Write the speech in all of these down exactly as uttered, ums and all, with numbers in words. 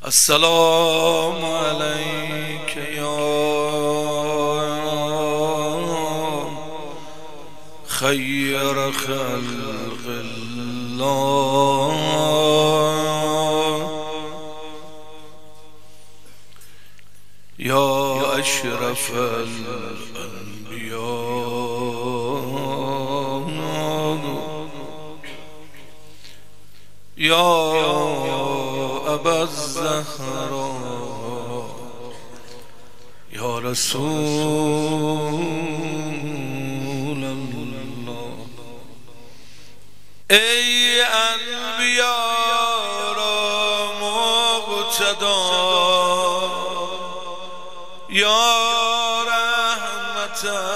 السلام عليك يا خير خلق الله يا أشرف الأنبياء يا أبا الزهراء يا رسول الله. ای انبیا را مقتدا یا رحمتا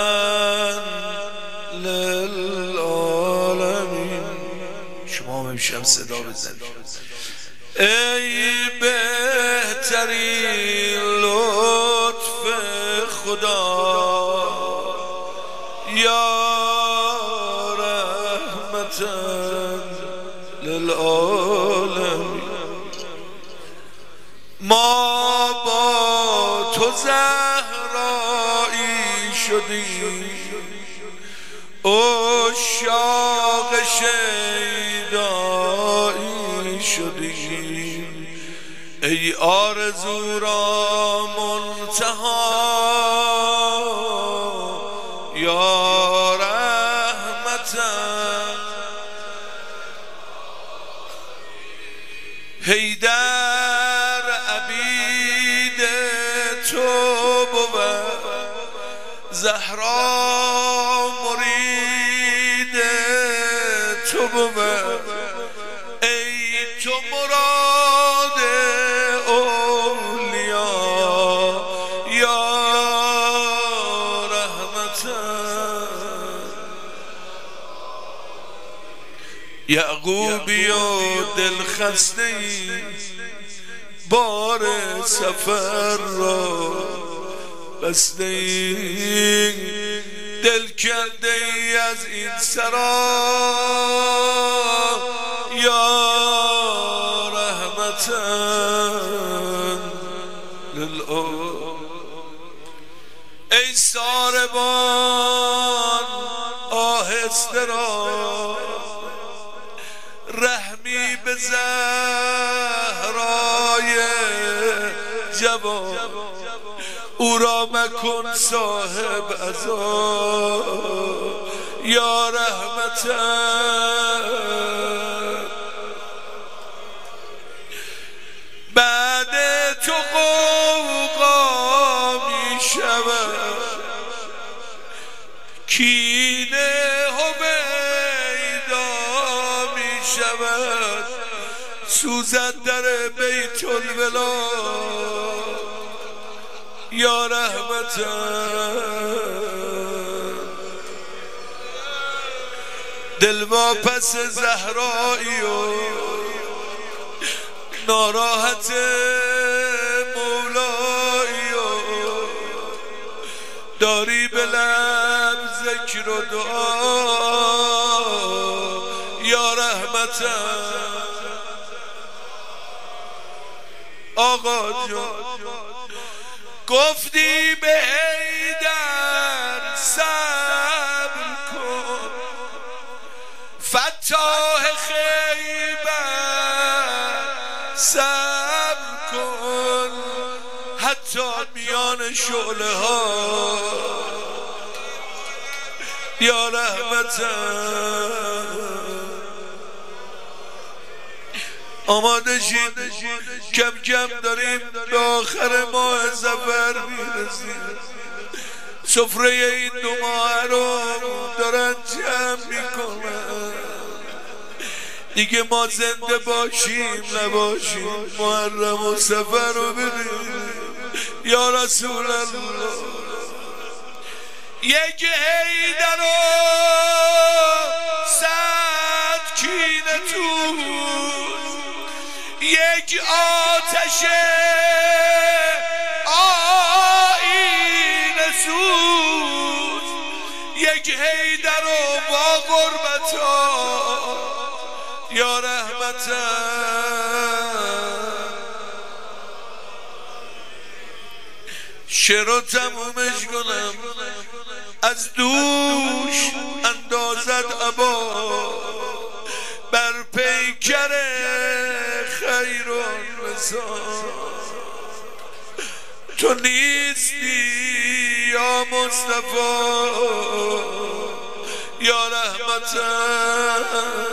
للعالمین. شما هم امشب صدا بزنید. ای بهترین لطف خدا یا رحمتا للعالمین. ما با تو زهرایی شدیم عشاق شیدایی شدیم. ای آرزو را منتها یا رحمتا حیدر عبید تو بود زهرا مرید تو بود. ای تو مراد اولیا یا رحمتا. یعقوبی و دل خسته ای بار سفر را بسته ای دل کنده ای از این سرا یا رحمتا للعالمین. ای ساربان آهسته را رحمی به زهرای جوان او را مکن صاحب عزا یا رحمتا. بعد تو غوغا می شود کینه هویدا می شود سوزد در بیت الولا یا رحمتا. دل واپس زهرایی و ناراحت مولایی و داری به لب ذکر و دعا یا رحمتا. آقا جان گفتی به حیدر صبر کن فتاح خیبر صبر کن حتی میان شعله ها یا رحمتا. آماده شید کم کم داریم به آخر ماه ظفر میرسیم. سفره این دو ماه رو دارن جمع میکنن دیگه ما زنده باشیم نباشیم محرم و سفر رو ببینیم یا رسول الله. یک حیدر و صد کینه تو یک آتش آیین سوز یک حیدر و با غربتا یا رحمتا شعر رو تمومش کنم از دوش اندازد عبا بر پیکر خیر النساء تو نیستی یا مصطفی یا رحمتن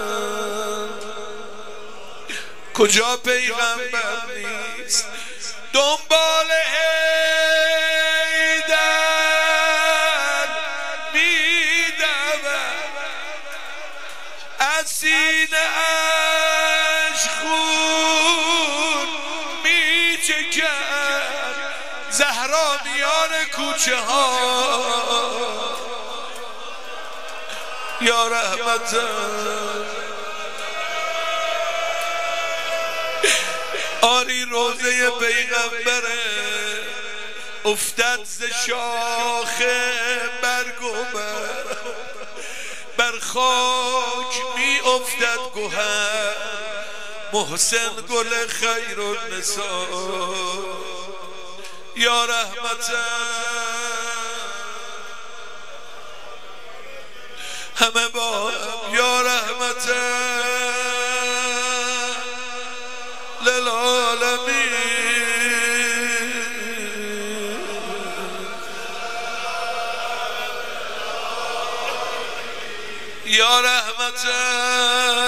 کجا پیغمبر نیست دنبال حیدر میدود از سینه اش خون میچکد زهرا میان کوچه ها یا رحمتن آری روزه پیغمبره افتد ز شاخ برگ و بر بر خاک می افتد گوهر محسن گل خیر النساء یا رحمتن همه با یا رحمتن للعالمین یا رحمتن